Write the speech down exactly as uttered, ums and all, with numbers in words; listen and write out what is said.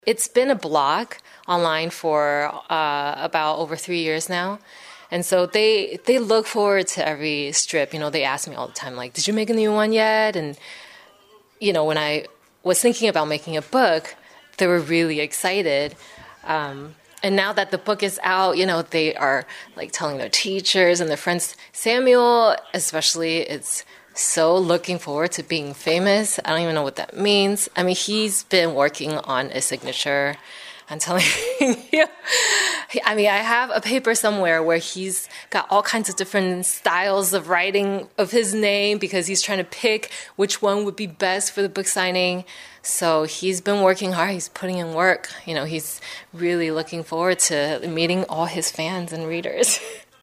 It's been a blog online for uh, about over three years now. And so they they look forward to every strip. You know, they ask me all the time, like, did you make a new one yet? And, you know, when I was thinking about making a book, they were really excited. Um, and now that the book is out, you know, they are like telling their teachers and their friends. Samuel, especially, is so looking forward to being famous. I don't even know what that means. I mean, he's been working on a signature. I'm telling you. I mean, I have a paper somewhere where he's got all kinds of different styles of writing of his name because he's trying to pick which one would be best for the book signing. So he's been working hard. He's putting in work. You know, he's really looking forward to meeting all his fans and readers.